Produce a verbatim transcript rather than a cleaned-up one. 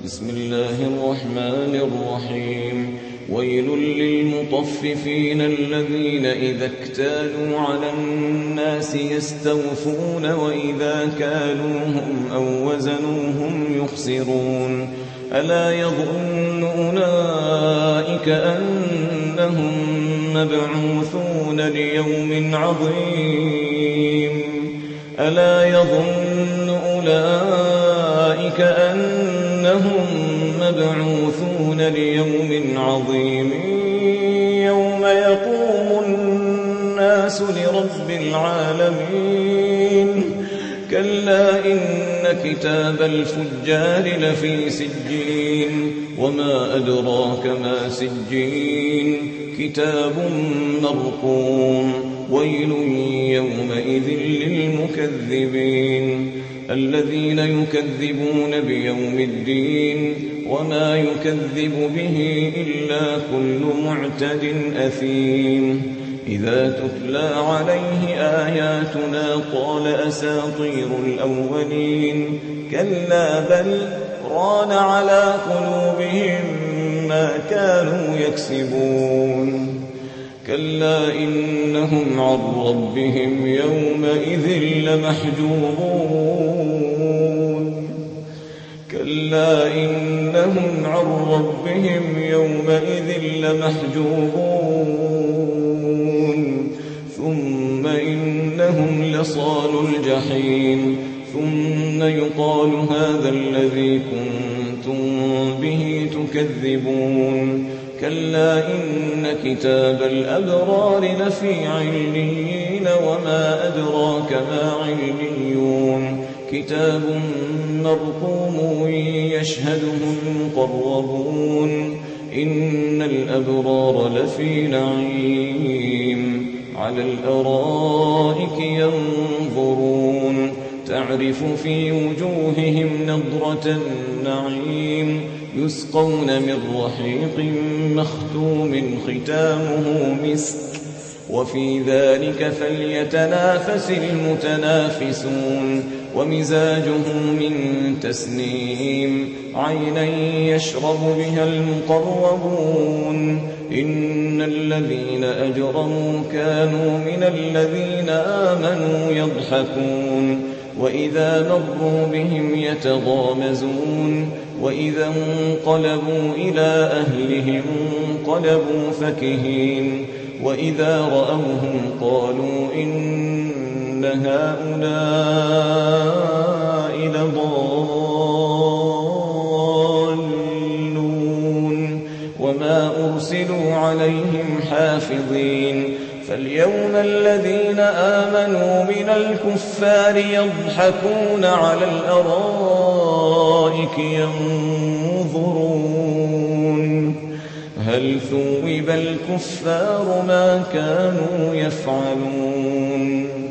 بسم الله الرحمن الرحيم ويل للمطففين الذين إذا اكتالوا على الناس يستوفون وإذا كالوهم أو وزنوهم يخسرون ألا يظن أولئك أنهم مبعوثون ليوم عظيم ألا يظن أولئك أنهم مبعوثون ليوم عظيم يوم يقوم الناس لرب العالمين كلا إن كتاب الفجار لفي سجين وما أدراك ما سجين كتاب مرقوم ويل يومئذ للمكذبين الذين يكذبون بيوم الدين وما يكذب به إلا كل معتد أثيم إذا تتلى عليه آياتنا قال أساطير الأولين كلا بل ران على قلوبهم ما كانوا يكسبون كلا إنهم عن ربهم يومئذ لمحجوبون كلا إنهم عن ربهم يومئذ لمحجوبون ثم إنهم لصال الجحيم ثم يقال هذا الذي كنتم به تكذبون كلا إن كتاب الأبرار لفي عليين وما أدراك ما عليون كتاب مرقوم يشهده المقربون إن الأبرار لفي نعيم على الأرائك ينظرون تعرف في وجوههم نضرة النعيم يسقون من رحيق مختوم ختامه مسك وفي ذلك فليتنافس المتنافسون ومزاجه من تسنيم عينا يشرب بها المقربون إن الذين أجرموا كانوا من الذين آمنوا يضحكون وإذا مروا بهم يتغامزون وإذا انقلبوا إلى أهلهم انقلبوا فكهين وإذا رأوهم قالوا إن هؤلاء لضالون وما أرسلوا عليهم حافظين فاليوم الذين آمنوا من الكفار يضحكون على الأرائك ينظرون هل ثوب الكفار ما كانوا يفعلون